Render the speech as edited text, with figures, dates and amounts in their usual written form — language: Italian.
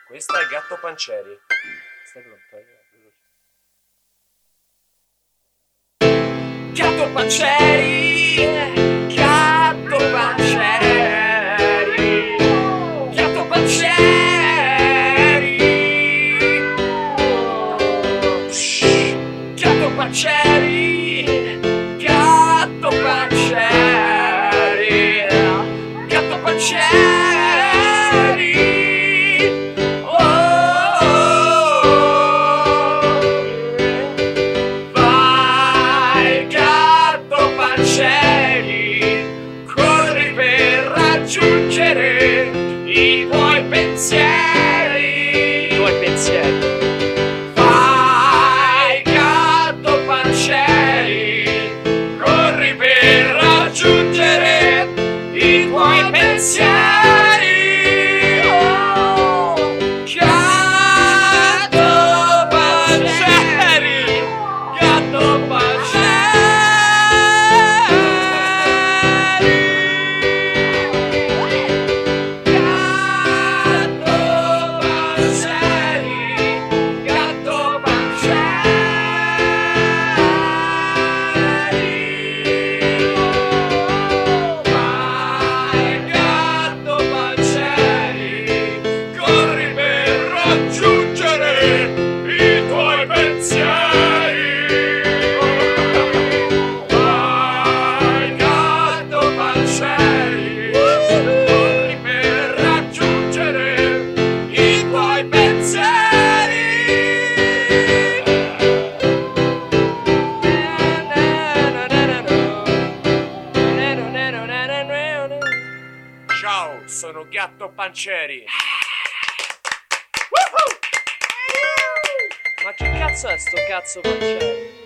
Questa è Gatto Pancieri. Stai pronto? Gatto Pancieri, Gatto Pancieri, Gatto Pancieri, Gatto Pancieri, Gatto Pancieri, Gatto Pancieri. Corri per raggiungere i tuoi pensieri. Vai, gatto Pancieri, corri per raggiungere i tuoi pensieri. Oh, gatto Pancieri, gatto Pancieri. Ciao, sono Gatto Pancieri. Ma che cazzo è sto cazzo Pancieri?